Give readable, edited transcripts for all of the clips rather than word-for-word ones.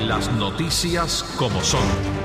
Las noticias como son.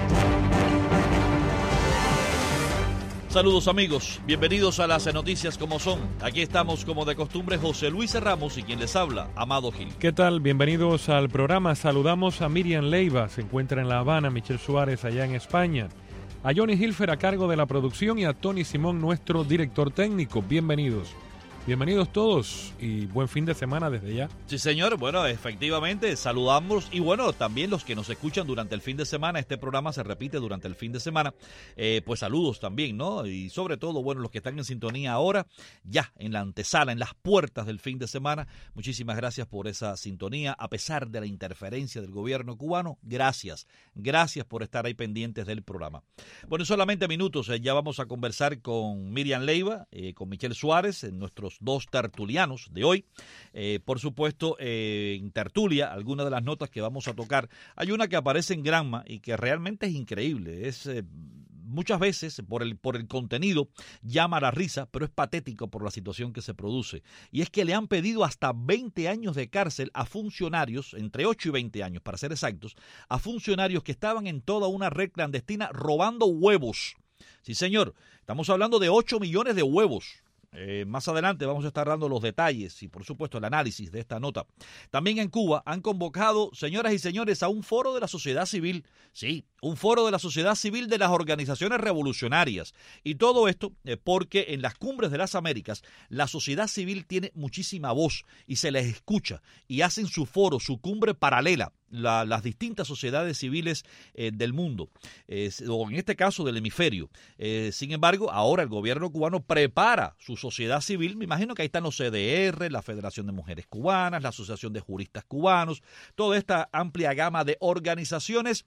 Saludos amigos, bienvenidos a las noticias como son. Aquí estamos como de costumbre José Luis Ramos y quien les habla, Amado Gil. ¿Qué tal? Bienvenidos al programa. Saludamos a Miriam Leiva, se encuentra en La Habana, Michelle Suárez allá en España, a Johnny Hilfer a cargo de la producción y a Tony Simón, nuestro director técnico. Bienvenidos. Bienvenidos todos y buen fin de semana desde ya. Sí, señor. Bueno, efectivamente, saludamos y bueno, también los que nos escuchan durante el fin de semana. Este programa se repite durante el fin de semana. Pues saludos también, ¿no? Y sobre todo, bueno, los que están en sintonía ahora, ya en la antesala, en las puertas del fin de semana. Muchísimas gracias por esa sintonía. A pesar de la interferencia del gobierno cubano, gracias. Gracias por estar ahí pendientes del programa. Bueno, en solamente minutos ya vamos a conversar con Miriam Leiva, con Michelle Suárez, nuestros dos tertulianos de hoy. Por supuesto, en tertulia, algunas de las notas que vamos a tocar. Hay una que aparece en Granma y que realmente es increíble. Es muchas veces, por el contenido, llama a la risa, pero es patético por la situación que se produce. Y es que le han pedido hasta 20 años de cárcel a funcionarios, entre 8 y 20 años, para ser exactos, a funcionarios que estaban en toda una red clandestina robando huevos. Sí, señor, estamos hablando de 8 millones de huevos. Más adelante vamos a estar dando los detalles y, por supuesto, el análisis de esta nota. También en Cuba han convocado, señoras y señores, a un foro de la sociedad civil. Sí, un foro de la sociedad civil de las organizaciones revolucionarias. Y todo esto porque en las cumbres de las Américas la sociedad civil tiene muchísima voz y se les escucha y hacen su foro, su cumbre paralela. Las distintas sociedades civiles del mundo, o en este caso del hemisferio. Sin embargo, ahora el gobierno cubano prepara su sociedad civil. Me imagino que ahí están los CDR, la Federación de Mujeres Cubanas, la Asociación de Juristas Cubanos, toda esta amplia gama de organizaciones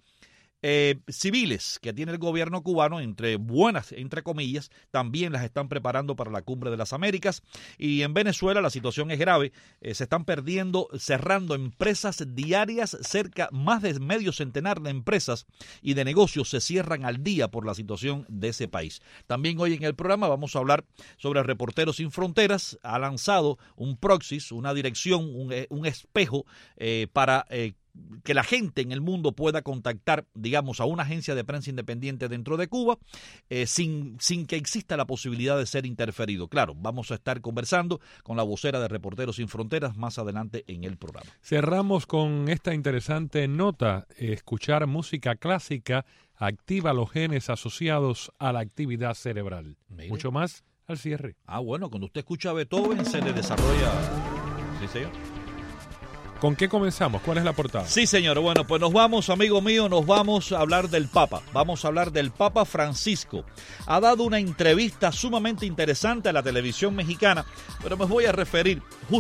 civiles que tiene el gobierno cubano, entre buenas, entre comillas, también las están preparando para la Cumbre de las Américas. Y en Venezuela la situación es grave, se están cerrando empresas diarias, más de medio centenar de empresas y de negocios se cierran al día por la situación de ese país. También hoy en el programa vamos a hablar sobre Reporteros Sin Fronteras. Ha lanzado un proxy, una dirección, un espejo para que la gente en el mundo pueda contactar, digamos, a una agencia de prensa independiente dentro de Cuba sin que exista la posibilidad de ser interferido. Claro, vamos a estar conversando con la vocera de Reporteros Sin Fronteras más adelante en el programa. Cerramos con esta interesante nota. Escuchar música clásica activa los genes asociados a la actividad cerebral. Mire. Mucho más al cierre. Bueno, cuando usted escucha a Beethoven se le desarrolla... ¿Sí, señor? ¿Con qué comenzamos? ¿Cuál es la portada? Sí, señor. Bueno, pues nos vamos, amigo mío, nos vamos a hablar del Papa. Vamos a hablar del Papa Francisco. Ha dado una entrevista sumamente interesante a la televisión mexicana, pero me voy a referir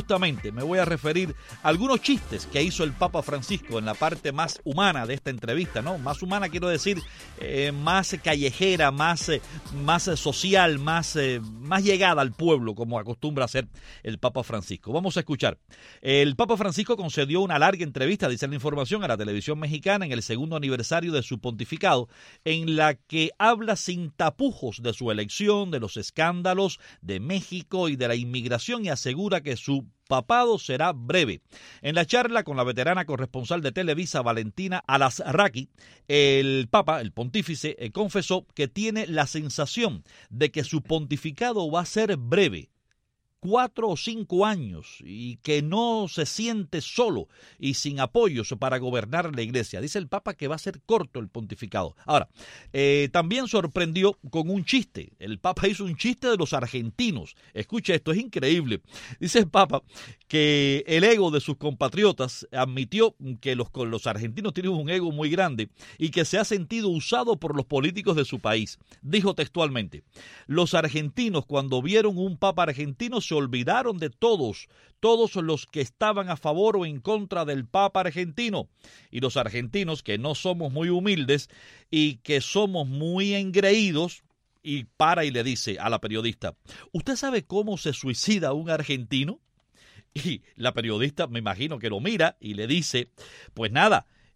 a algunos chistes que hizo el Papa Francisco en la parte más humana de esta entrevista, ¿no? Más humana quiero decir, más callejera, más social, más llegada al pueblo, como acostumbra hacer el Papa Francisco. Vamos a escuchar. El Papa Francisco concedió una larga entrevista, dice la información, a la televisión mexicana en el segundo aniversario de su pontificado, en la que habla sin tapujos de su elección, de los escándalos de México y de la inmigración y asegura que su papado será breve. En la charla con la veterana corresponsal de Televisa, Valentina Alasraqui, el Papa, el pontífice, confesó que tiene la sensación de que su pontificado va a ser breve, 4 o 5 años, y que no se siente solo y sin apoyos para gobernar la iglesia. Dice el Papa que va a ser corto el pontificado. Ahora, también sorprendió con un chiste. El Papa hizo un chiste de los argentinos. Escucha esto, es increíble. Dice el Papa que el ego de sus compatriotas admitió que los argentinos tienen un ego muy grande y que se ha sentido usado por los políticos de su país. Dijo textualmente: los argentinos, cuando vieron un Papa argentino, se olvidaron de todos los que estaban a favor o en contra del Papa argentino. Y los argentinos, que no somos muy humildes y que somos muy engreídos, y le dice a la periodista: ¿usted sabe cómo se suicida un argentino? Y la periodista, me imagino que lo mira y le dice: pues nada,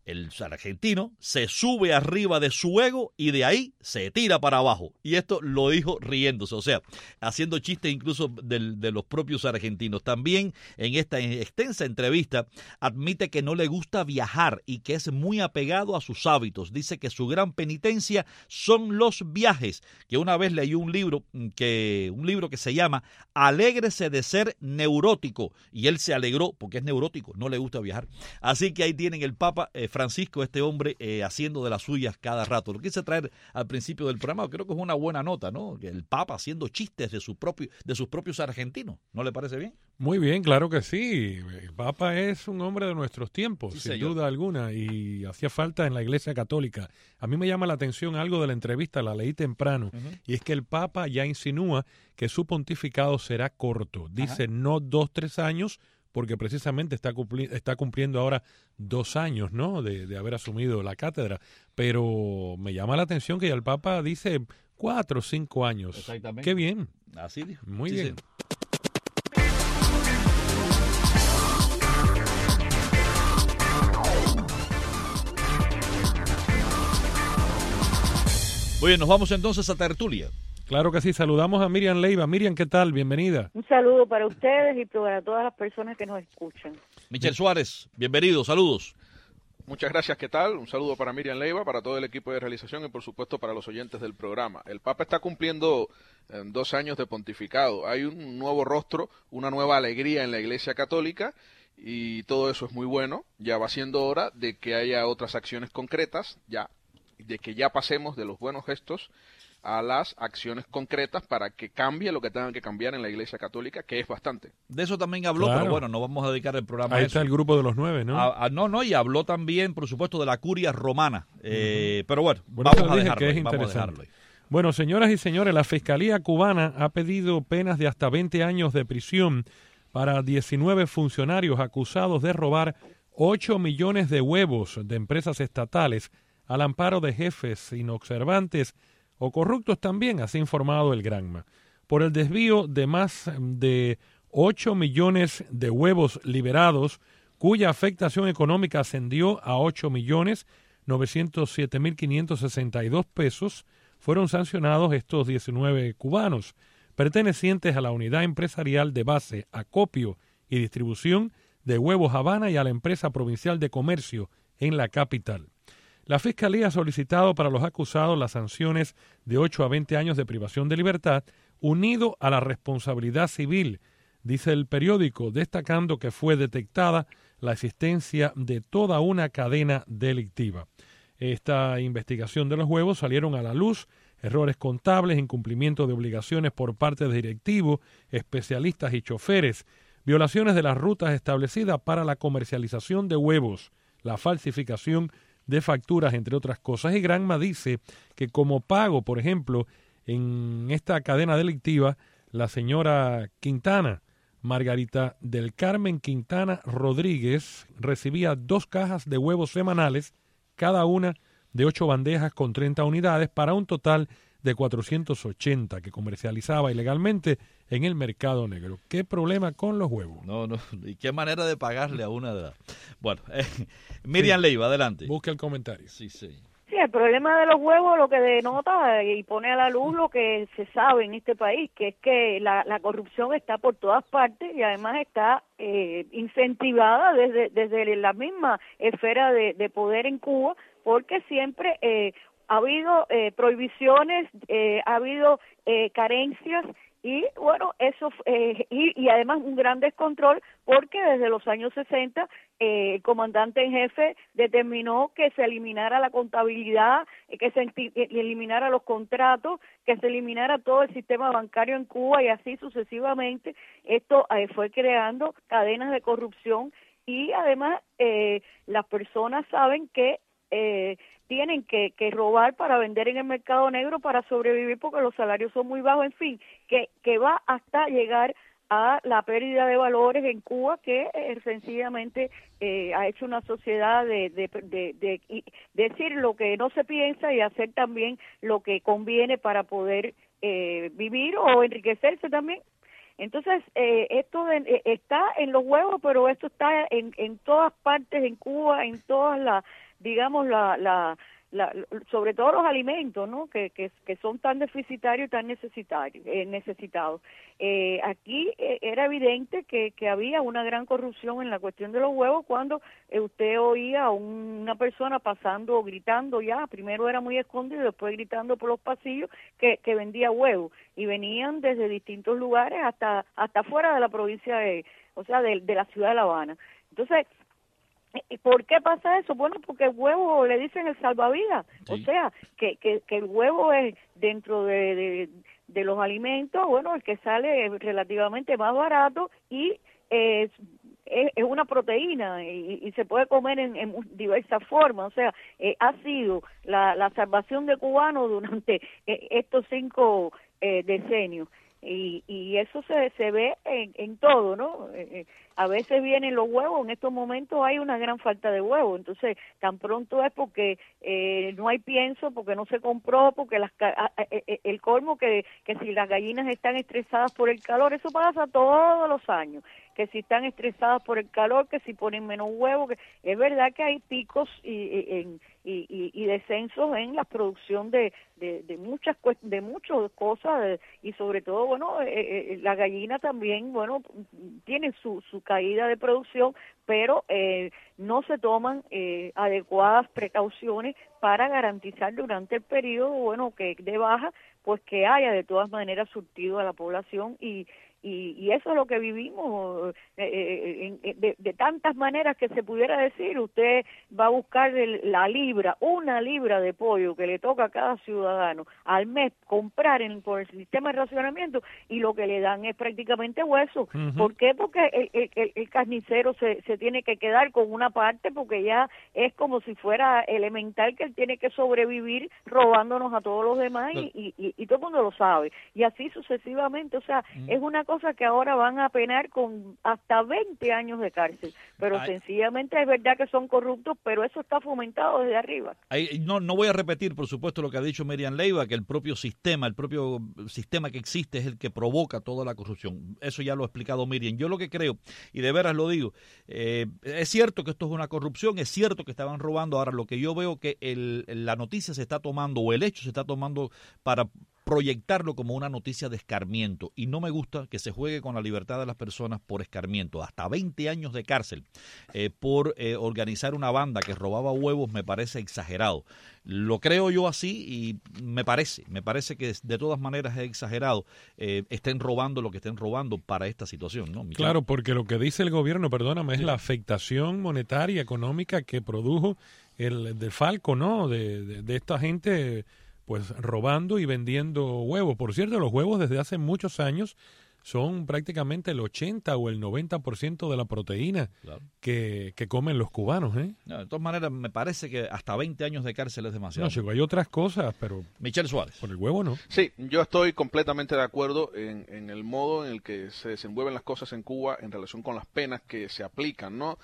el argentino se sube arriba de su ego y de ahí se tira para abajo. Y esto lo dijo riéndose, o sea, haciendo chistes incluso de los propios argentinos. También en esta extensa entrevista admite que no le gusta viajar y que es muy apegado a sus hábitos. Dice que su gran penitencia son los viajes, que una vez leyó un libro que se llama Alégrese de ser neurótico, y él se alegró porque es neurótico, no le gusta viajar. Así que ahí tienen el Papa Francisco, este hombre haciendo de las suyas cada rato. Lo quise traer al principio del programa, creo que es una buena nota, ¿no? Que el Papa haciendo chistes de sus propios argentinos, ¿no le parece bien? Muy bien, claro que sí. El Papa es un hombre de nuestros tiempos, Sí, sin señor. duda alguna, y hacía falta en la Iglesia Católica. A mí me llama la atención algo de la entrevista, la leí temprano, y es que el Papa ya insinúa que su pontificado será corto. Dice no 2-3 años, porque precisamente está cumpliendo ahora 2 años, ¿no?, de haber asumido la cátedra. Pero me llama la atención que ya el Papa dice 4 o 5 años. Exactamente. Qué bien. Así dijo. Muy Sí, bien. sí. Muy bien, nos vamos entonces a tertulia. Claro que sí, saludamos a Miriam Leiva. Miriam, ¿qué tal? Bienvenida. Un saludo para ustedes y para todas las personas que nos escuchan. Michel Suárez, bienvenido, saludos. Muchas gracias, ¿qué tal? Un saludo para Miriam Leiva, para todo el equipo de realización y por supuesto para los oyentes del programa. El Papa está cumpliendo 2 años de pontificado. Hay un nuevo rostro, una nueva alegría en la Iglesia Católica y todo eso es muy bueno. Ya va siendo hora de que haya otras acciones concretas, de que ya pasemos de los buenos gestos a las acciones concretas para que cambie lo que tengan que cambiar en la Iglesia Católica, que es bastante. De eso también habló, Claro. pero bueno, no vamos a dedicar el programa Ahí a está eso. el grupo de los 9, ¿no? No, y habló también, por supuesto, de la curia romana. Pero bueno, Bueno, vamos eso a dije dejarlo que es ahí, vamos a interesante. dejarlo ahí. Bueno, señoras y señores, la Fiscalía cubana ha pedido penas de hasta 20 años de prisión para 19 funcionarios acusados de robar 8 millones de huevos de empresas estatales al amparo de jefes inobservantes o corruptos también, así ha informado el Granma. Por el desvío de más de 8 millones de huevos liberados, cuya afectación económica ascendió a 8.907.562 pesos, fueron sancionados estos 19 cubanos, pertenecientes a la unidad empresarial de base, acopio y distribución de Huevos Habana y a la empresa provincial de comercio en la capital. La Fiscalía ha solicitado para los acusados las sanciones de 8 a 20 años de privación de libertad, unido a la responsabilidad civil, dice el periódico, destacando que fue detectada la existencia de toda una cadena delictiva. Esta investigación de los huevos salieron a la luz errores contables, incumplimiento de obligaciones por parte de directivos, especialistas y choferes, violaciones de las rutas establecidas para la comercialización de huevos, la falsificación de facturas, entre otras cosas. Y Granma dice que como pago, por ejemplo, en esta cadena delictiva, la señora Quintana, Margarita del Carmen Quintana Rodríguez, recibía 2 cajas de huevos semanales, cada una de 8 bandejas con 30 unidades, para un total de 480 que comercializaba ilegalmente en el mercado negro. ¿Qué problema con los huevos? No, y qué manera de pagarle a una de las... Bueno, Miriam Leiva, adelante. Busca el comentario. Sí. Sí, el problema de los huevos lo que denota y pone a la luz lo que se sabe en este país, que es que la corrupción está por todas partes y además está incentivada desde la misma esfera de poder en Cuba, porque siempre ha habido prohibiciones, ha habido carencias y bueno, eso y además un gran descontrol, porque desde los años 60 el comandante en jefe determinó que se eliminara la contabilidad, que se eliminara los contratos, que se eliminara todo el sistema bancario en Cuba y así sucesivamente. Esto fue creando cadenas de corrupción y además las personas saben que tienen que robar para vender en el mercado negro para sobrevivir porque los salarios son muy bajos, en fin, que va hasta llegar a la pérdida de valores en Cuba, que sencillamente ha hecho una sociedad de decir lo que no se piensa y hacer también lo que conviene para poder vivir o enriquecerse también. Entonces, está en los huevos, pero esto está en todas partes en Cuba, en todas las, digamos, sobre todo los alimentos, ¿no? Que son tan deficitarios y tan necesitados. Aquí era evidente que había una gran corrupción en la cuestión de los huevos cuando usted oía a una persona pasando, gritando ya, primero era muy escondido, después gritando por los pasillos que vendía huevos, y venían desde distintos lugares hasta fuera de la provincia de la ciudad de La Habana. Entonces, ¿por qué pasa eso? Bueno, porque el huevo le dicen el salvavidas, sí. O sea, que el huevo es dentro de los alimentos, bueno, el que sale relativamente más barato y es una proteína y se puede comer en diversas formas, o sea, ha sido la salvación de cubanos durante estos 5 decenios. Y eso se ve en todo, ¿no? A veces vienen los huevos, en estos momentos hay una gran falta de huevos, entonces tan pronto es porque no hay pienso, porque no se compró, porque el colmo que si las gallinas están estresadas por el calor, eso pasa todos los años, que si están estresadas por el calor, que si ponen menos huevos, que es verdad que hay picos y descensos en la producción de muchas cosas y sobre todo, bueno, la gallina también, bueno, tiene su caída de producción, pero no se toman adecuadas precauciones para garantizar durante el periodo, bueno, que de baja, pues que haya de todas maneras surtido a la población y eso es lo que vivimos de tantas maneras que se pudiera decir. Usted va a buscar una libra de pollo que le toca a cada ciudadano al mes comprar por el sistema de racionamiento y lo que le dan es prácticamente hueso. Uh-huh. ¿Por qué? Porque el carnicero se tiene que quedar con una parte porque ya es como si fuera elemental que él tiene que sobrevivir robándonos a todos los demás y todo el mundo lo sabe. Y así sucesivamente, o sea, es una cosa que ahora van a penar con hasta 20 años de cárcel, pero sencillamente es verdad que son corruptos, pero eso está fomentado desde arriba. No voy a repetir, por supuesto, lo que ha dicho Miriam Leiva, que el propio sistema que existe es el que provoca toda la corrupción. Eso ya lo ha explicado Miriam. Yo lo que creo, y de veras lo digo, es cierto que esto es una corrupción, es cierto que estaban robando. Ahora, lo que yo veo que la noticia se está tomando, o el hecho se está tomando para proyectarlo como una noticia de escarmiento, y no me gusta que se juegue con la libertad de las personas por escarmiento. Hasta 20 años de cárcel por organizar una banda que robaba huevos me parece exagerado. Lo creo yo así y me parece que de todas maneras es exagerado estén robando lo que estén robando para esta situación, ¿no, Michelle? Claro, porque lo que dice el gobierno, perdóname, es la afectación monetaria, económica que produjo el desfalco, ¿no? De esta gente pues robando y vendiendo huevos. Por cierto, los huevos desde hace muchos años son prácticamente el 80 o el 90% de la proteína que comen los cubanos, ¿eh? No, de todas maneras, me parece que hasta 20 años de cárcel es demasiado. No, chico, hay otras cosas, pero Michelle Suárez. Por el huevo no. Sí, yo estoy completamente de acuerdo en el modo en el que se desenvuelven las cosas en Cuba en relación con las penas que se aplican, ¿no?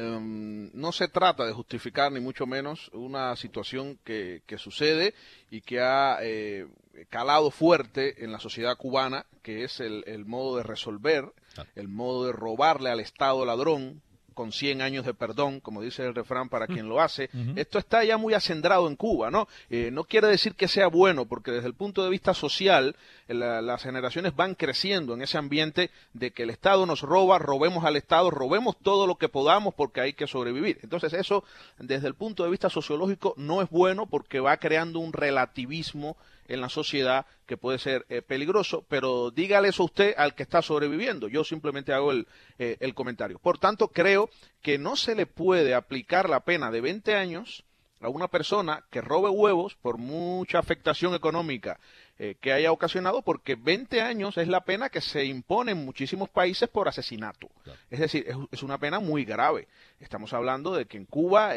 No se trata de justificar ni mucho menos una situación que sucede y que ha calado fuerte en la sociedad cubana, que es el modo de resolver, el modo de robarle al Estado ladrón con 100 años de perdón, como dice el refrán para quien lo hace. Uh-huh. Esto está ya muy acendrado en Cuba, ¿no? No quiere decir que sea bueno, porque desde el punto de vista social, las generaciones van creciendo en ese ambiente de que el Estado nos roba, robemos al Estado, robemos todo lo que podamos porque hay que sobrevivir. Entonces eso, desde el punto de vista sociológico, no es bueno porque va creando un relativismo en la sociedad que puede ser peligroso, pero dígale eso usted al que está sobreviviendo. Yo simplemente hago el comentario. Por tanto, creo que no se le puede aplicar la pena de 20 años a una persona que robe huevos por mucha afectación económica que haya ocasionado, porque 20 años es la pena que se impone en muchísimos países por asesinato. Claro. Es decir, es una pena muy grave. Estamos hablando de que en Cuba,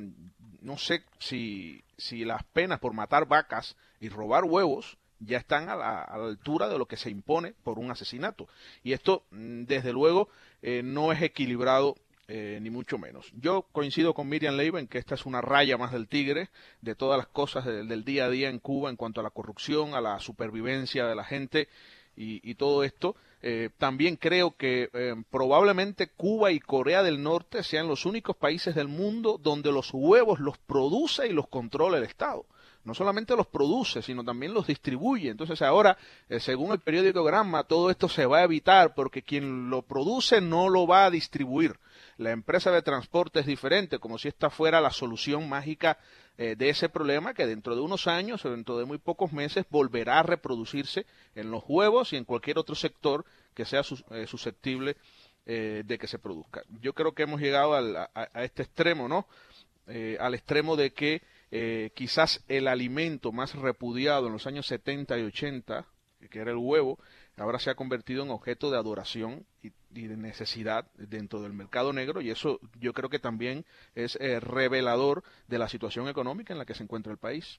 no sé si las penas por matar vacas y robar huevos ya están a la altura de lo que se impone por un asesinato. Y esto, desde luego, no es equilibrado ni mucho menos. Yo coincido con Miriam Leiva en que esta es una raya más del tigre de todas las cosas del día a día en Cuba en cuanto a la corrupción, a la supervivencia de la gente y todo esto. También creo que probablemente Cuba y Corea del Norte sean los únicos países del mundo donde los huevos los produce y los controla el Estado. No solamente los produce, sino también los distribuye. Entonces ahora, según el periódico Gramma, todo esto se va a evitar porque quien lo produce no lo va a distribuir. La empresa de transporte es diferente, como si esta fuera la solución mágica de ese problema que dentro de unos años o dentro de muy pocos meses volverá a reproducirse en los huevos y en cualquier otro sector que sea susceptible de que se produzca. Yo creo que hemos llegado a este extremo, ¿no? Al extremo de que quizás el alimento más repudiado en los años 70 y 80, que era el huevo, ahora se ha convertido en objeto de adoración y de necesidad dentro del mercado negro, y eso yo creo que también es revelador de la situación económica en la que se encuentra el país.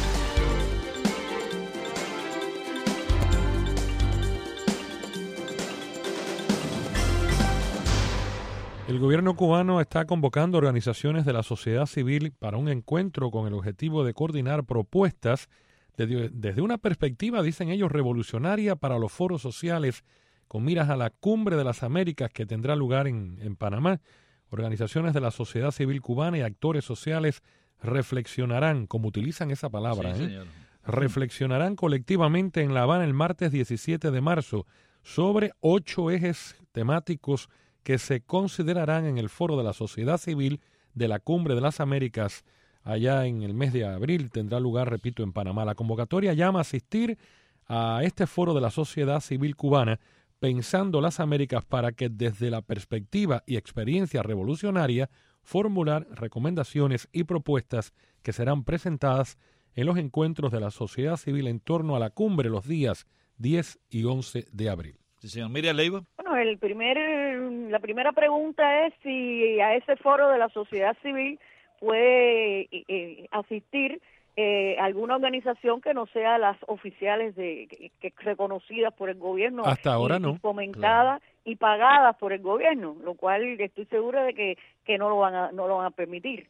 El gobierno cubano está convocando organizaciones de la sociedad civil para un encuentro con el objetivo de coordinar propuestas desde una perspectiva, dicen ellos, revolucionaria para los foros sociales con miras a la Cumbre de las Américas que tendrá lugar en Panamá. Organizaciones de la sociedad civil cubana y actores sociales reflexionarán, como utilizan esa palabra, sí, reflexionarán colectivamente en La Habana el martes 17 de marzo sobre 8 ejes temáticos que se considerarán en el foro de la sociedad civil de la Cumbre de las Américas allá en el mes de abril. Tendrá lugar, repito, en Panamá. La convocatoria llama a asistir a este foro de la sociedad civil cubana pensando las Américas para que desde la perspectiva y experiencia revolucionaria formular recomendaciones y propuestas que serán presentadas en los encuentros de la sociedad civil en torno a la cumbre los días 10 y 11 de abril. Sí, señor. Miriam Leiva. Bueno, la primera pregunta es si a ese foro de la sociedad civil puede asistir alguna organización que no sea las oficiales que reconocidas por el gobierno. Hasta ahora no. Y fomentadas y pagadas por el gobierno, lo cual estoy segura de que no lo van a permitir.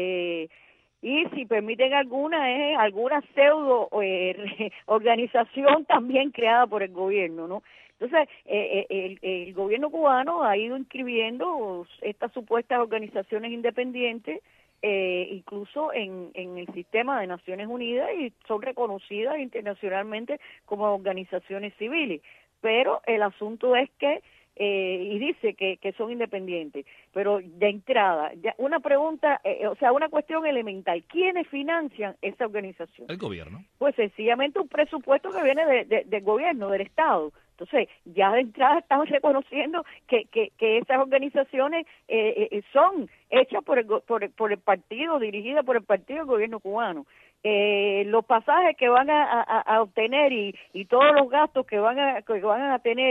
Y si permiten alguna pseudo organización también creada por el gobierno, ¿no? Entonces, el gobierno cubano ha ido inscribiendo estas supuestas organizaciones independientes, incluso en el sistema de Naciones Unidas, y son reconocidas internacionalmente como organizaciones civiles. Pero el asunto es que y dice que son independientes, pero de entrada, una pregunta, una cuestión elemental: ¿quiénes financian esa organización? El gobierno. Pues sencillamente un presupuesto que viene del gobierno, del Estado. Entonces, ya de entrada estamos reconociendo que esas organizaciones son hechas por el partido, dirigidas por el partido del gobierno cubano. Los pasajes que van a obtener y todos los gastos que van a tener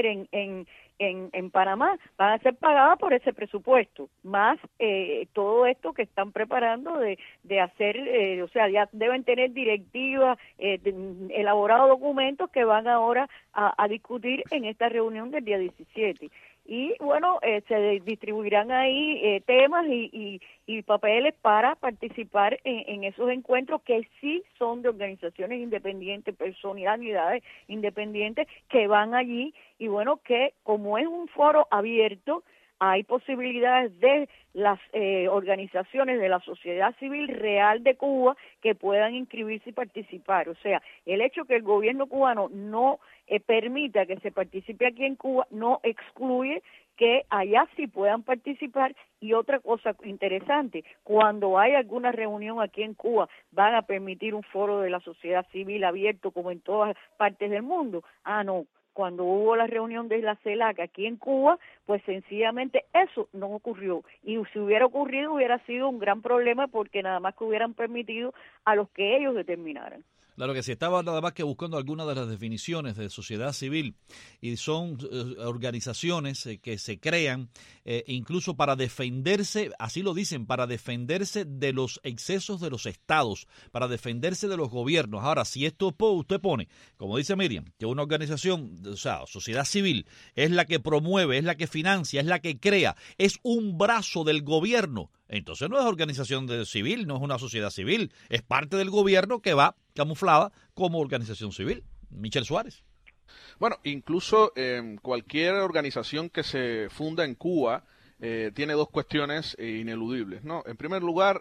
en Panamá van a ser pagados por ese presupuesto, más todo esto que están preparando de hacer, ya deben tener directivas, elaborados documentos que van ahora a discutir en esta reunión del día 17. Y bueno, se distribuirán ahí temas y papeles para participar en esos encuentros que sí son de organizaciones independientes, personalidades independientes que van allí, y bueno, que como es un foro abierto, hay posibilidades de las organizaciones de la sociedad civil real de Cuba que puedan inscribirse y participar. O sea, el hecho que el gobierno cubano no permita que se participe aquí en Cuba no excluye que allá sí puedan participar. Y otra cosa interesante, cuando hay alguna reunión aquí en Cuba, van a permitir un foro de la sociedad civil abierto como en todas partes del mundo. No. Cuando hubo la reunión de la CELAC aquí en Cuba, pues sencillamente eso no ocurrió. Y si hubiera ocurrido, hubiera sido un gran problema, porque nada más que hubieran permitido a los que ellos determinaran. Claro que sí, estaba nada más que buscando algunas de las definiciones de sociedad civil, y son organizaciones que se crean incluso para defenderse, así lo dicen, para defenderse de los excesos de los estados, para defenderse de los gobiernos. Ahora, si esto usted pone, como dice Miriam, que una organización, sociedad civil, es la que promueve, es la que financia, es la que crea, es un brazo del gobierno, entonces no es organización civil, no es una sociedad civil, es parte del gobierno que va camuflada como organización civil. Michelle Suárez. Bueno, incluso cualquier organización que se funda en Cuba tiene dos cuestiones ineludibles, ¿no? En primer lugar,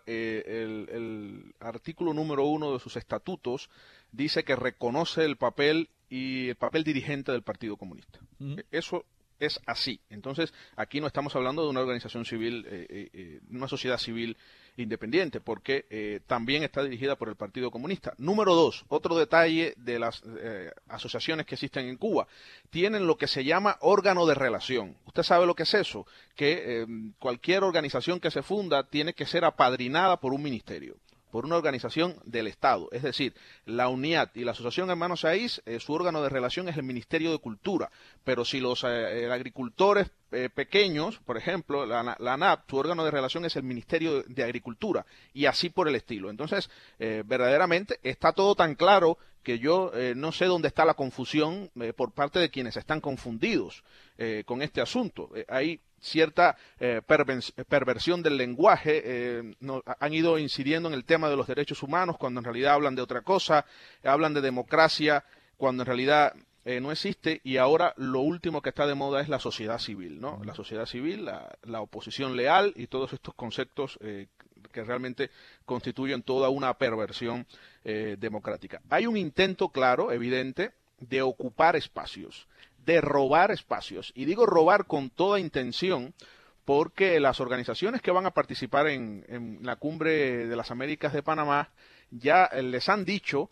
el artículo número 1 de sus estatutos dice que reconoce el papel dirigente del Partido Comunista. Eso es así. Entonces, aquí no estamos hablando de una organización civil, una sociedad civil independiente, porque también está dirigida por el Partido Comunista. Número 2, otro detalle de las asociaciones que existen en Cuba, tienen lo que se llama órgano de relación. ¿Usted sabe lo que es eso? Que cualquier organización que se funda tiene que ser apadrinada por un ministerio, por una organización del Estado. Es decir, la UNIAT y la Asociación Hermanos Saiz, su órgano de relación es el Ministerio de Cultura, pero si los agricultores pequeños, por ejemplo, la ANAP, su órgano de relación es el Ministerio de Agricultura, y así por el estilo. Entonces, verdaderamente está todo tan claro que yo no sé dónde está la confusión por parte de quienes están confundidos con este asunto. Hay cierta perversión del lenguaje, han ido incidiendo en el tema de los derechos humanos cuando en realidad hablan de otra cosa, hablan de democracia cuando en realidad no existe, y ahora lo último que está de moda es la sociedad civil, ¿no? La sociedad civil, la oposición leal y todos estos conceptos que realmente constituyen toda una perversión democrática. Hay un intento claro, evidente, de ocupar espacios, de robar espacios, y digo robar con toda intención porque las organizaciones que van a participar en la Cumbre de las Américas de Panamá ya les han dicho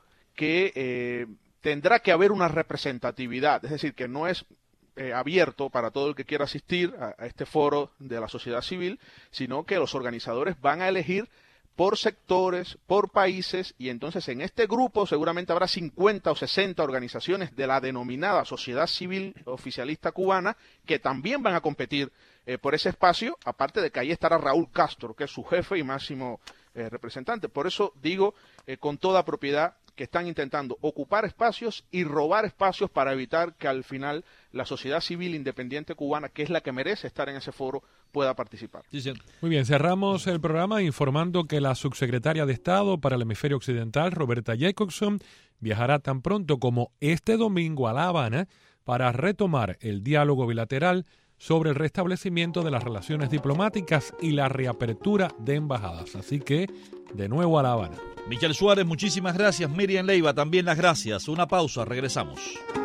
que tendrá que haber una representatividad, es decir, que no es abierto para todo el que quiera asistir a este foro de la sociedad civil, sino que los organizadores van a elegir por sectores, por países, y entonces en este grupo seguramente habrá 50 o 60 organizaciones de la denominada sociedad civil oficialista cubana que también van a competir por ese espacio, aparte de que ahí estará Raúl Castro, que es su jefe y máximo representante. Por eso digo con toda propiedad que están intentando ocupar espacios y robar espacios para evitar que al final la sociedad civil independiente cubana, que es la que merece estar en ese foro, pueda participar. Sí, sí. Muy bien, cerramos el programa informando que la subsecretaria de Estado para el Hemisferio Occidental, Roberta Jacobson, viajará tan pronto como este domingo a La Habana para retomar el diálogo bilateral sobre el restablecimiento de las relaciones diplomáticas y la reapertura de embajadas. Así que, de nuevo a La Habana. Michel Suárez, muchísimas gracias. Miriam Leiva, también las gracias. Una pausa, regresamos.